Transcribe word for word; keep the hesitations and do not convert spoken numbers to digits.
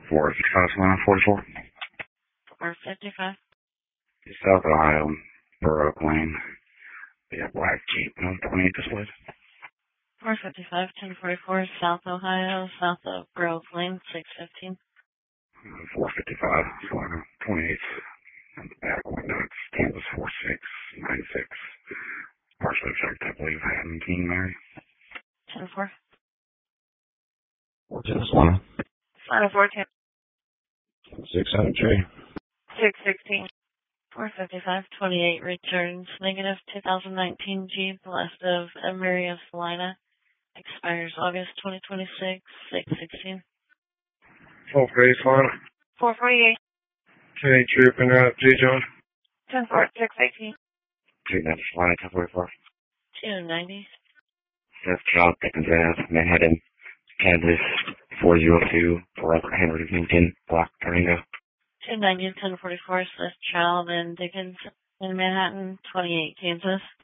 four fifty-five, Solana, forty-four. four fifty-five. South Ohio, Borough Lane. Yeah, black Jeep, no, twenty-eight displays. four fifty-five, ten forty-four, South Ohio, south of Grove Lane, six fifteen. four fifty-five, Solana, twenty-eight. And the back window, it's Kansas four six nine six. Partially checked, I believe, seventeen Mary. ten four. four ten, Solana. Solana four ten. six seven J. six sixteen. four fifty-five, twenty-eight returns negative two thousand nineteen Jeep west of Emery, Salina. Expires August twenty twenty-six, six sixteen. four forty-eight, Solana. four forty-eight. ten eight Troop and uh, J John. ten four, six eighteen. two ninety, Solana, ten forty-four. two ninety. Seth Job, Dickens Ave, Manhattan, Kansas four zero two, Robert Henry Lincoln, Black Tornado. two ninety, ten forty-four, Swift Child and Dickens in Manhattan, twenty-eight, Kansas.